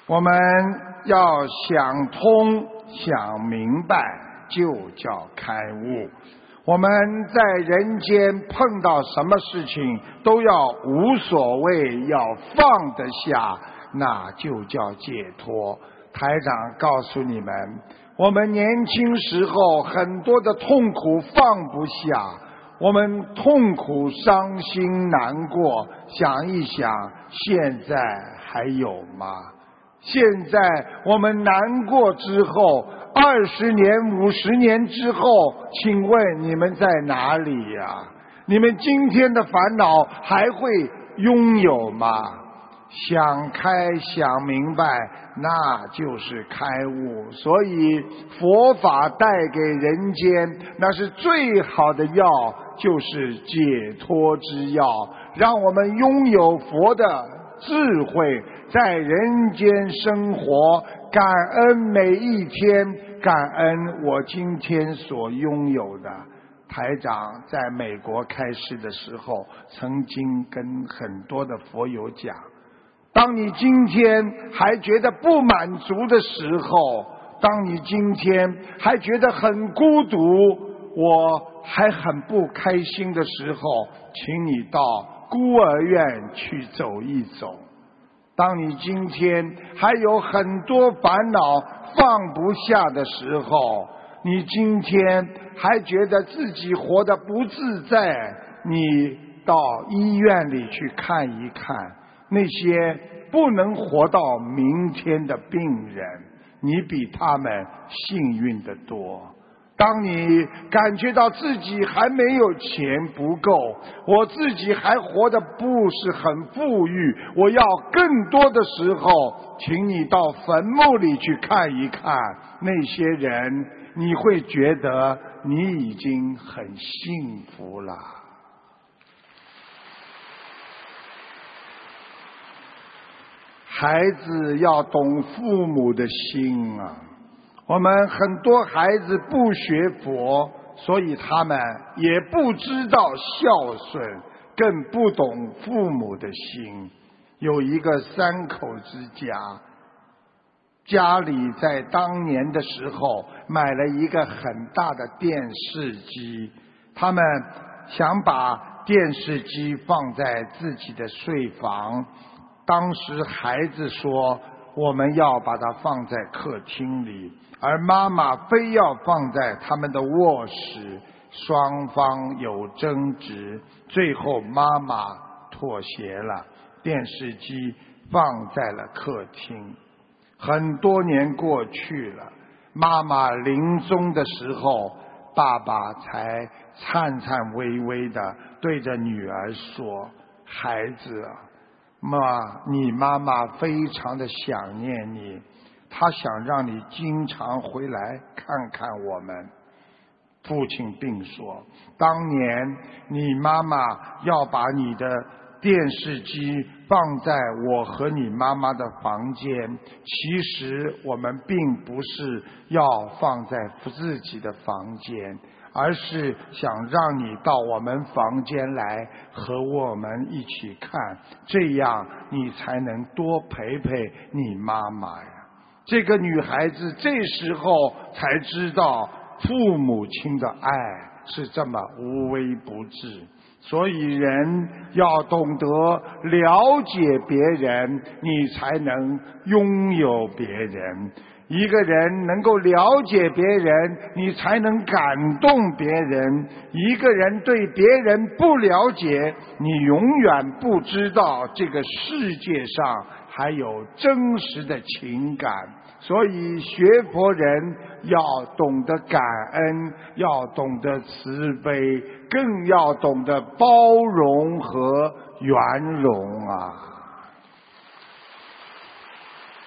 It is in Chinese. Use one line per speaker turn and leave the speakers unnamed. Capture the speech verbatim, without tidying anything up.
我们要想通想明白，就叫开悟。我们在人间碰到什么事情都要无所谓，要放得下，那就叫解脱。台长告诉你们，我们年轻时候很多的痛苦放不下，我们痛苦伤心难过，想一想现在还有吗？现在我们难过之后，二十年五十年之后，请问你们在哪里呀？你们今天的烦恼还会拥有吗？想开想明白，那就是开悟。所以佛法带给人间那是最好的药，就是解脱之药，让我们拥有佛的智慧，在人间生活，感恩每一天，感恩我今天所拥有的。台长在美国开示的时候，曾经跟很多的佛友讲，当你今天还觉得不满足的时候，当你今天还觉得很孤独，我还很不开心的时候，请你到孤儿院去走一走。当你今天还有很多烦恼放不下的时候，你今天还觉得自己活得不自在，你到医院里去看一看那些不能活到明天的病人，你比他们幸运得多。当你感觉到自己还没有钱不够，我自己还活得不是很富裕，我要更多的时候，请你到坟墓里去看一看那些人，你会觉得你已经很幸福了。孩子要懂父母的心啊！我们很多孩子不学佛，所以他们也不知道孝顺，更不懂父母的心。有一个三口之家，家里在当年的时候买了一个很大的电视机，他们想把电视机放在自己的睡房，当时孩子说我们要把它放在客厅里，而妈妈非要放在他们的卧室，双方有争执，最后妈妈妥协了，电视机放在了客厅。很多年过去了，妈妈临终的时候，爸爸才颤颤巍巍地对着女儿说，孩子啊，妈，你妈妈非常的想念你，她想让你经常回来看看我们。父亲并说，当年你妈妈要把你的电视机放在我和你妈妈的房间，其实我们并不是要放在自己的房间，而是想让你到我们房间来和我们一起看，这样你才能多陪陪你妈妈呀。这个女孩子这时候才知道父母亲的爱是这么无微不至，所以人要懂得了解别人，你才能拥有别人。一个人能够了解别人，你才能感动别人。一个人对别人不了解，你永远不知道这个世界上还有真实的情感。所以学佛人要懂得感恩，要懂得慈悲，更要懂得包容和圆融啊。